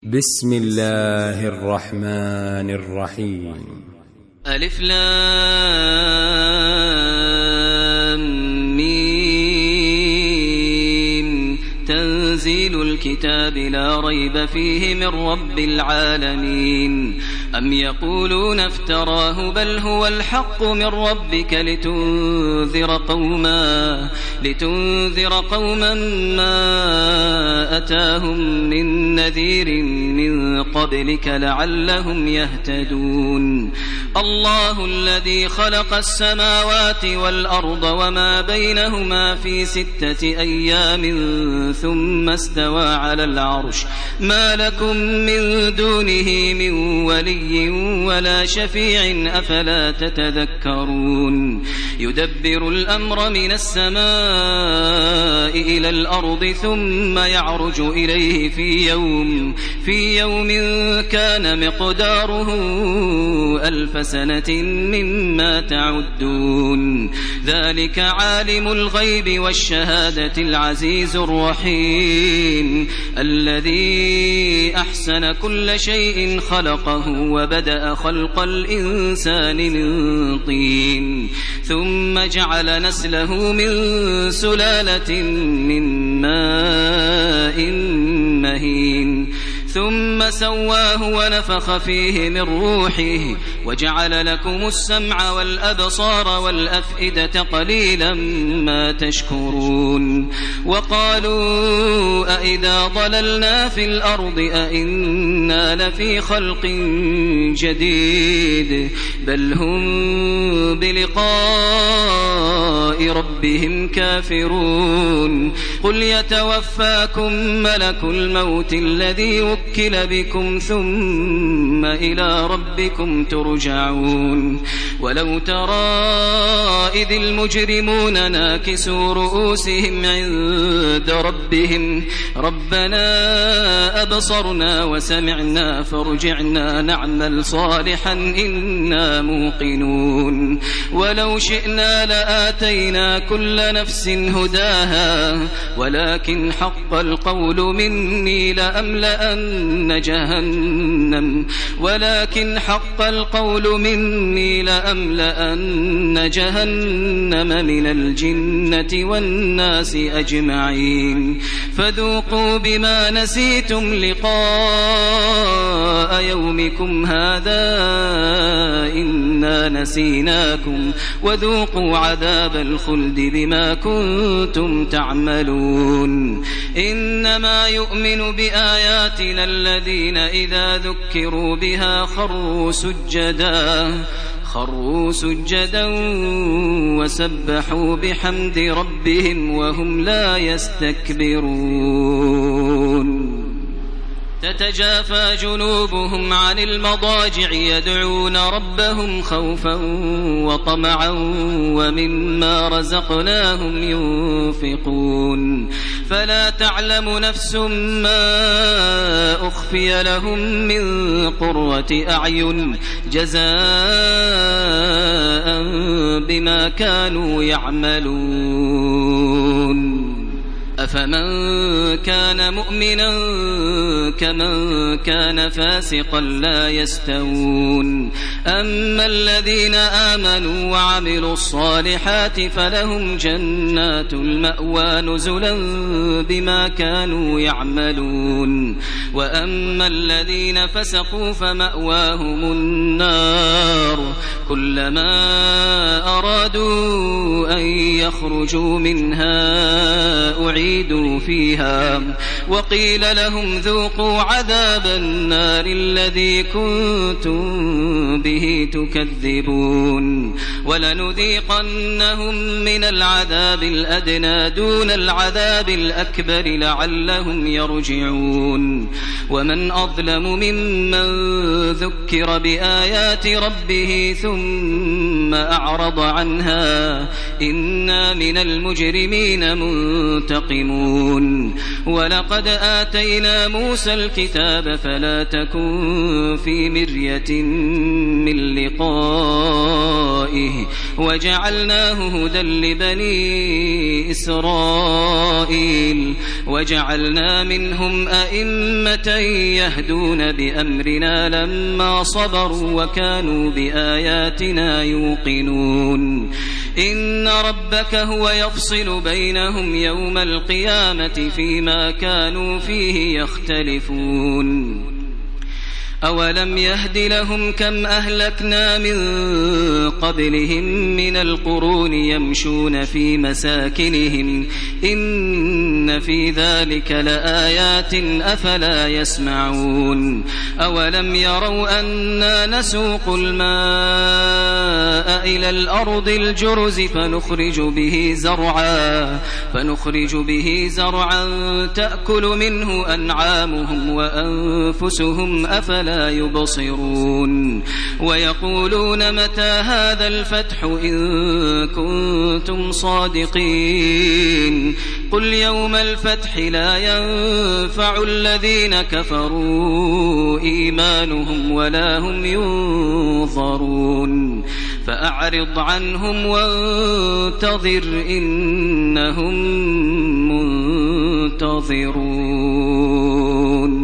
بسم الله الرحمن الرحيم. ألف لام ميم. تنزيل الكتاب لا ريب فيه من رب العالمين. أم يقولون افتراه بل هو الحق من ربك لتنذر قوما ما أتاهم من نذير من قبلك لعلهم يهتدون. الله الذي خلق السماوات والأرض وما بينهما في 6 أيام ثم استوى على العرش ما لكم من دونه من ولي ولا شفيع أفلا تتذكرون. يدبر الأمر من السماء إلى الأرض ثم يعرج إليه في يوم كان مقداره 1000 سنة مما تعدون. ذلك عالم الغيب والشهادة العزيز الرحيم الذي أحسن كل شيء خلقه وبدأ خلق الإنسان من طين ثم جعل نسله من سلالة من ماء مهين ثم سواه ونفخ فيه من روحه وجعل لكم السمع والأبصار والأفئدة قليلا ما تشكرون. وقالوا أئذا ضللنا في الأرض أئنا لفي خلق جديد بل هم بلقاء ربهم كافرون. قل يتوفاكم ملك الموت الذي وكل بكم ثم إلى ربكم ترجعون. ولو ترى إذ المجرمون ناكسوا رؤوسهم عند ربهم ربنا أبصرنا وسمعنا فارجعنا نعمل صالحا إنا موقنون. ولو شئنا لآتينا كل نفس هداها ولكن حق القول مني لأملأن جهنم من الجنة والناس أجمعين. فذوقوا بما نسيتم لقاء يومكم هذا إنا نسيناكم وذوقوا عذاب الخلد بما كنتم تعملون. إنما يؤمن بآياتنا الذين إذا ذكروا بها خروا سجدا وسبحوا بحمد ربهم وهم لا يستكبرون. تتجافى جنوبهم عن المضاجع يدعون ربهم خوفا وطمعا ومما رزقناهم ينفقون. فلا تعلم نفس ما أخفي لهم من قرة أعين جزاء بما كانوا يعملون. أفمن كان مؤمنا كمن كان فاسقا لا يستوون. أما الذين آمنوا وعملوا الصالحات فلهم جنات المأوى نزلا بما كانوا يعملون. وأما الذين فسقوا فمأواهم النار كلما أرادوا أن يخرجوا منها أعيدوا فيها وقيل لهم ذوقوا عذاب النار الذي كنتم به تكذبون. ولنذيقنهم من العذاب الأدنى دون العذاب الأكبر لعلهم يرجعون. ومن أظلم ممن ذكر بآيات ربه ثم أعرض عنها إنا من المجرمين منتقمون. ولقد آتينا موسى الكتاب فلا تكن في مرية من لقائه وجعلناه هدى لبني إسرائيل وجعلنا منهم أئمة أمة يهدون بأمرنا لما صبروا وكانوا بآياتنا يوقنون إن ربك هو يفصل بينهم يوم القيامة فيما كانوا فيه يختلفون أولم يهد لهم كم أهلكنا من قبلهم من القرون يمشون في مساكنهم إن في ذلك لآيات أفلا يسمعون أولم يروا أنا نسوق الماء إلى الأرض الجرز فنخرج به زرعا تأكل منه أنعامهم وأنفسهم أفلا يبصرون ويقولون متى هذا الفتح إن كنتم صادقين قل يوم الفتح لا ينفع الذين كفروا إيمانهم ولا هم ينظرون فأعرض عنهم وانتظر إنهم منتظرون.